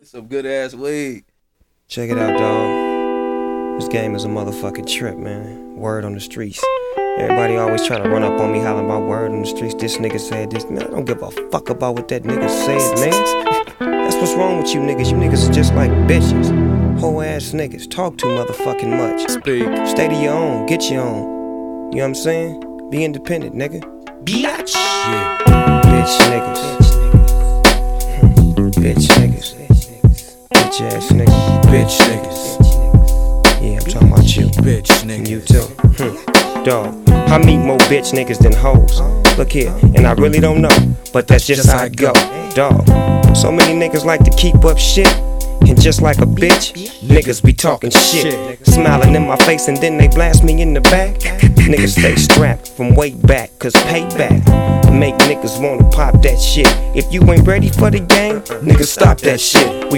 Some good ass weed. Check it out, dawg. This game is a motherfucking trip, man. Word on the streets. Everybody always try to run up on me hollering about word on the streets. This nigga said this. Man, I don't give a fuck about what that nigga said, man. That's what's wrong with you niggas. You niggas are just like bitches. Whole ass niggas. Talk too motherfucking much. Speak. Stay to your own. Get your own. You know what I'm saying? Be independent, nigga. Biatch. Yeah. Bitch niggas. Bitch niggas. Bitch ass niggas. Bitch niggas. Yeah, I'm talking about you. Bitch niggas. And you too. Dawg, I meet more bitch niggas than hoes. Look here, and I really don't know, but that's just how it go. Dawg, so many niggas like to keep up shit, and just like a bitch, niggas be talking shit, smiling in my face and then they blast me in the back. Niggas stay strapped from way back, cause payback make niggas wanna pop that shit. If you ain't ready for the game, niggas stop that shit. We